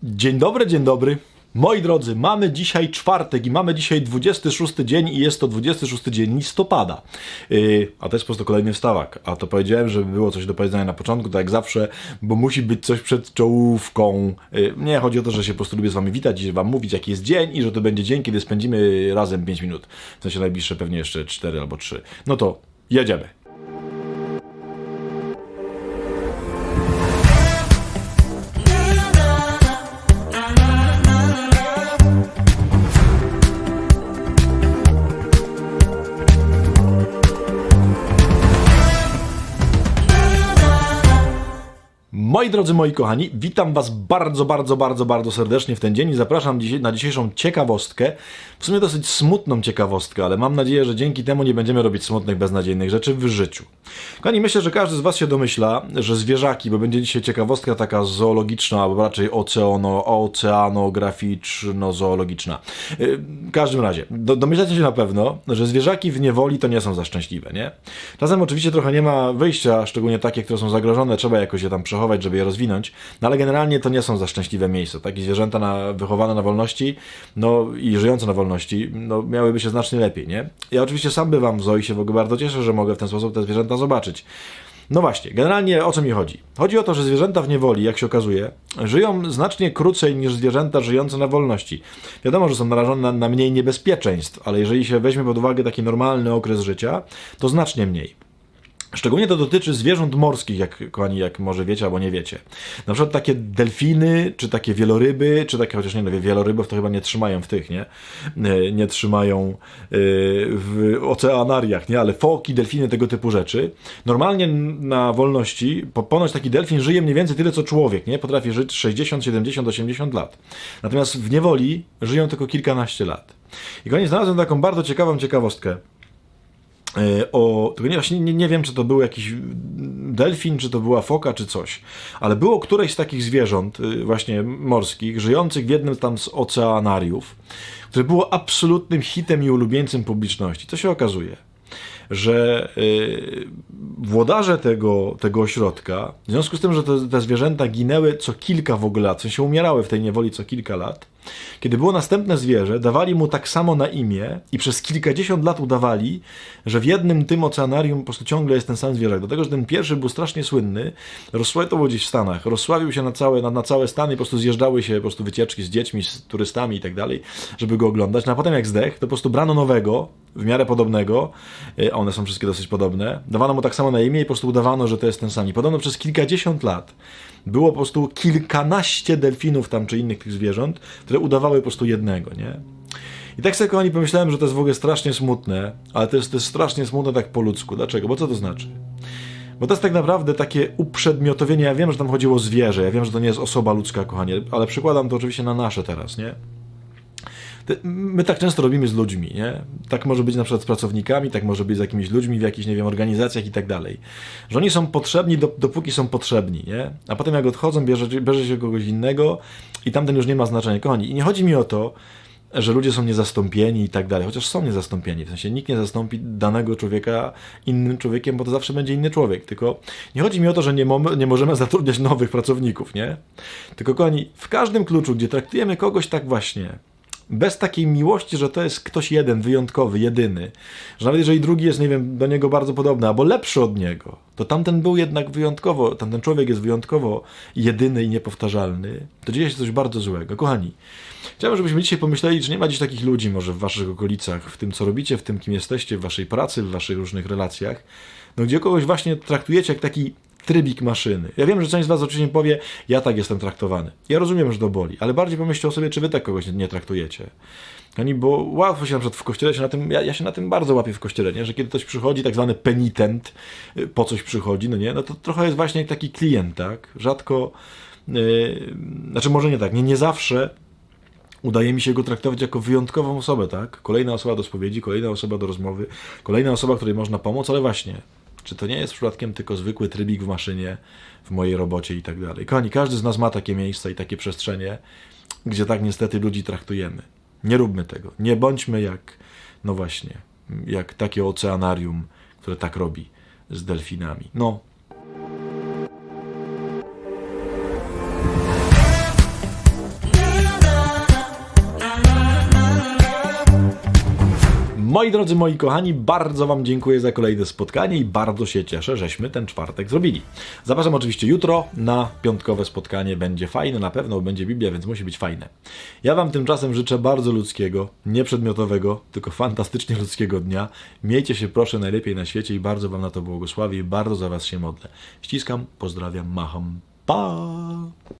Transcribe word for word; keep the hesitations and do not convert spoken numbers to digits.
Dzień dobry, dzień dobry. Moi drodzy, mamy dzisiaj czwartek i mamy dzisiaj dwudziesty szósty dzień i jest to dwudziesty szósty dzień listopada. Yy, a to jest po prostu kolejny wstawak. A to powiedziałem, żeby było coś do powiedzenia na początku, tak jak zawsze, bo musi być coś przed czołówką. Yy, nie, chodzi o to, że się po prostu lubię z wami witać i wam mówić, jaki jest dzień i że to będzie dzień, kiedy spędzimy razem pięć minut. W sensie najbliższe pewnie jeszcze cztery albo trzy. No to jedziemy. Moi drodzy, moi kochani, witam was bardzo, bardzo, bardzo, bardzo serdecznie w ten dzień i zapraszam na dzisiejszą ciekawostkę, w sumie dosyć smutną ciekawostkę, ale mam nadzieję, że dzięki temu nie będziemy robić smutnych, beznadziejnych rzeczy w życiu. Kochani, myślę, że każdy z was się domyśla, że zwierzaki, bo będzie dzisiaj ciekawostka taka zoologiczna, albo raczej oceano, oceanograficzno-zoologiczna. W każdym razie, do, domyślacie się na pewno, że zwierzaki w niewoli to nie są za szczęśliwe, nie? Czasem oczywiście trochę nie ma wyjścia, szczególnie takie, które są zagrożone, trzeba jakoś je tam przechować, żeby je rozwinąć, no ale generalnie to nie są za szczęśliwe miejsca. Takie zwierzęta na, wychowane na wolności, no i żyjące na wolności, no miałyby się znacznie lepiej, nie? Ja oczywiście sam bywam w zoo i się w ogóle bardzo cieszę, że mogę w ten sposób te zwierzęta zobaczyć. No właśnie, generalnie o co mi chodzi? Chodzi o to, że zwierzęta w niewoli, jak się okazuje, żyją znacznie krócej niż zwierzęta żyjące na wolności. Wiadomo, że są narażone na, na mniej niebezpieczeństw, ale jeżeli się weźmie pod uwagę taki normalny okres życia, to znacznie mniej. Szczególnie to dotyczy zwierząt morskich, jak, kochani, jak może wiecie albo nie wiecie. Na przykład takie delfiny, czy takie wieloryby, czy takie, chociaż nie, no, wielorybów to chyba nie trzymają w tych, nie? Nie, nie trzymają w oceanariach, nie? Ale foki, delfiny, tego typu rzeczy. Normalnie na wolności, ponoć taki delfin żyje mniej więcej tyle, co człowiek, nie? Potrafi żyć sześćdziesiąt, siedemdziesiąt, osiemdziesiąt lat. Natomiast w niewoli żyją tylko kilkanaście lat. I kochani, znalazłem taką bardzo ciekawą ciekawostkę. O, tylko nie, właśnie nie, nie wiem, czy to był jakiś delfin, czy to była foka, czy coś, ale było któreś z takich zwierząt właśnie morskich, żyjących w jednym tam z oceanariów, które było absolutnym hitem i ulubieńcem publiczności. Co się okazuje? Że yy, włodarze tego, tego ośrodka, w związku z tym, że te, te zwierzęta ginęły co kilka w ogóle lat, w sensie umierały w tej niewoli co kilka lat, kiedy było następne zwierzę, dawali mu tak samo na imię i przez kilkadziesiąt lat udawali, że w jednym tym oceanarium po prostu ciągle jest ten sam zwierzak. Do tego, że ten pierwszy był strasznie słynny, rozsławił to było gdzieś w Stanach, rozsławił się na całe, na, na całe Stany i po prostu zjeżdżały się po prostu wycieczki z dziećmi, z turystami i tak dalej, żeby go oglądać. No a potem jak zdechł, to po prostu brano nowego, w miarę podobnego, a one są wszystkie dosyć podobne, dawano mu tak samo na imię i po prostu udawano, że to jest ten sam. I podobno przez kilkadziesiąt lat było po prostu kilkanaście delfinów tam, czy innych tych zwierząt, które udawały po prostu jednego, nie? I tak sobie, kochani, pomyślałem, że to jest w ogóle strasznie smutne, ale to jest, to jest strasznie smutne tak po ludzku. Dlaczego? Bo co to znaczy? Bo to jest tak naprawdę takie uprzedmiotowienie. Ja wiem, że tam chodziło o zwierzę, ja wiem, że to nie jest osoba ludzka, kochanie, ale przykładam to oczywiście na nasze teraz, nie? My tak często robimy z ludźmi, nie? Tak może być na przykład z pracownikami, tak może być z jakimiś ludźmi w jakichś, nie wiem, organizacjach i tak dalej. Że oni są potrzebni, dopóki są potrzebni, nie? A potem jak odchodzą, bierze, bierze się kogoś innego i tamten już nie ma znaczenia. Kochani, i nie chodzi mi o to, że ludzie są niezastąpieni i tak dalej, chociaż są niezastąpieni, w sensie nikt nie zastąpi danego człowieka innym człowiekiem, bo to zawsze będzie inny człowiek, tylko nie chodzi mi o to, że nie, mo- nie możemy zatrudniać nowych pracowników, nie? Tylko, kochani, w każdym kluczu, gdzie traktujemy kogoś tak właśnie, bez takiej miłości, że to jest ktoś jeden, wyjątkowy, jedyny, że nawet jeżeli drugi jest, nie wiem, do niego bardzo podobny, albo lepszy od niego, to tamten był jednak wyjątkowo, tamten człowiek jest wyjątkowo jedyny i niepowtarzalny, to dzieje się coś bardzo złego. Kochani, chciałbym, żebyśmy dzisiaj pomyśleli, czy nie ma dziś takich ludzi może w waszych okolicach, w tym, co robicie, w tym, kim jesteście, w waszej pracy, w waszych różnych relacjach, no gdzie kogoś właśnie traktujecie jak taki trybik maszyny. Ja wiem, że część z was oczywiście powie, ja tak jestem traktowany. Ja rozumiem, że to boli, ale bardziej pomyślcie o sobie, czy wy tak kogoś nie, nie traktujecie. Oni, bo łatwo się na przykład w kościele się na tym, ja, ja się na tym bardzo łapię w kościele, nie? Że kiedy ktoś przychodzi, tak zwany penitent, po coś przychodzi, no nie, no to trochę jest właśnie jak taki klient, tak? Rzadko, yy, znaczy może nie tak, nie, nie zawsze udaje mi się go traktować jako wyjątkową osobę, tak? Kolejna osoba do spowiedzi, kolejna osoba do rozmowy, kolejna osoba, której można pomóc, ale właśnie, czy to nie jest przypadkiem tylko zwykły trybik w maszynie, w mojej robocie i tak dalej. Kochani, każdy z nas ma takie miejsca i takie przestrzenie, gdzie tak niestety ludzi traktujemy. Nie róbmy tego. Nie bądźmy jak, no właśnie, jak takie oceanarium, które tak robi z delfinami. No. Moi drodzy, moi kochani, bardzo Wam dziękuję za kolejne spotkanie i bardzo się cieszę, żeśmy ten czwartek zrobili. Zapraszam oczywiście jutro na piątkowe spotkanie. Będzie fajne, na pewno będzie Biblia, więc musi być fajne. Ja Wam tymczasem życzę bardzo ludzkiego, nie przedmiotowego, tylko fantastycznie ludzkiego dnia. Miejcie się proszę najlepiej na świecie i bardzo Wam na to błogosławię i bardzo za Was się modlę. Ściskam, pozdrawiam, macham. Pa!